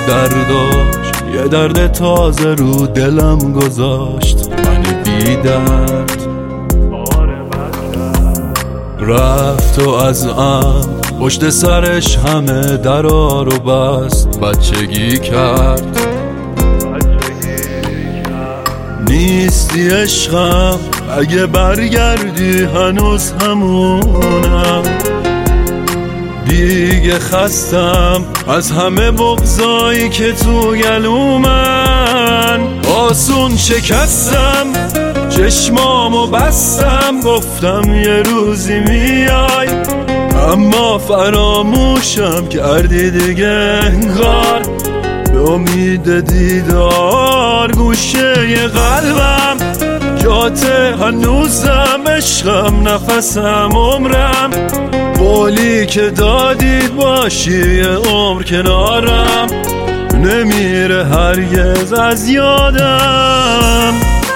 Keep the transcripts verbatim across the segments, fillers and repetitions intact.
درداش یه درد تازه رو دلم گذاشت، من بی درد رفت و از ام پشت سرش همه درا رو بست، بچگی کرد نیستی عشقم، اگه برگردی هنوز همونم. دیگه خستم از همه بغضایی که تو گلومن، آسون شکستم چشمامو بستم، گفتم یه روزی میای اما فراموشم کردی دیگه انگار. به امید دیدار گوشه ی قلبم جاته هنوزم، عشقم نفسم عمرم، قولی که دادید باشی یه عمر کنارم، نمیره هرگز از یادم.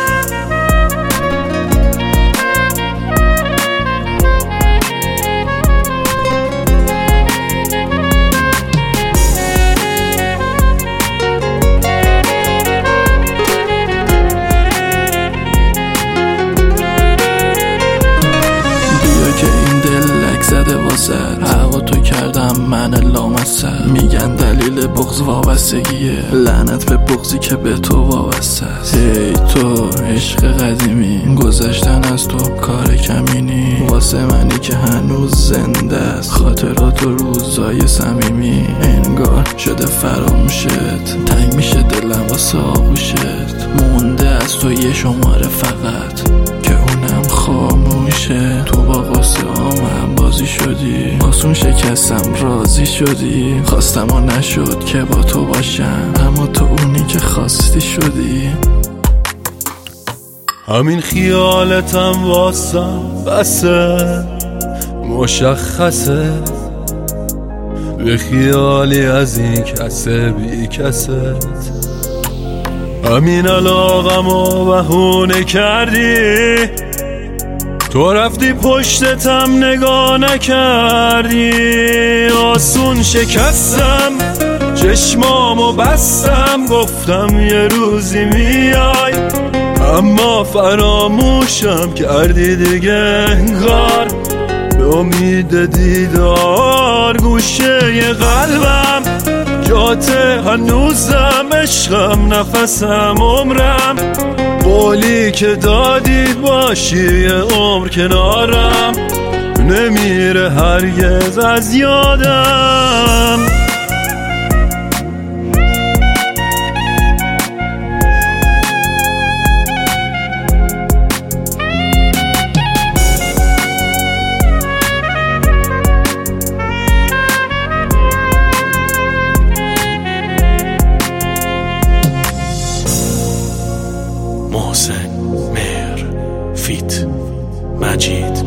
زده واسه حقا تو کردم من لامصب، میگن دلیل بغض وابستگیه، لعنت به بغضی که به تو وابسته است. هی تو عشق قدیمی، گذشتن از تو کار کمینی، واسه منی که هنوز زنده است، خاطرات و روزای صمیمی، انگار شده فراموشت، تنگ میشه دلم واسه آغوشت، مونده از تو یه شماره فقط که اونم خاموشه. تو با قصه آمم بازی شدی، آسون شکستم راضی شدی، خواستم و نشد که با تو باشم، اما تو اونی که خواستی شدی. همین خیالتم واسم بسه، مشخصه به خیالی از این کسه بی کسه، همین علاقم و بهونه کردی، تو رفتی پشتتم نگاه نکردی، آسون شکستم چشمامو بستم، گفتم یه روزی میای اما فراموشم کردی دیگه انگار. به امید دیدار گوشه ی قلبم جاته هنوزم، عشقم نفسم عمرم، قولی که دادید باشی یه عمر کنارم، نمیره هرگز از یادم. محسن مهر فیت مجید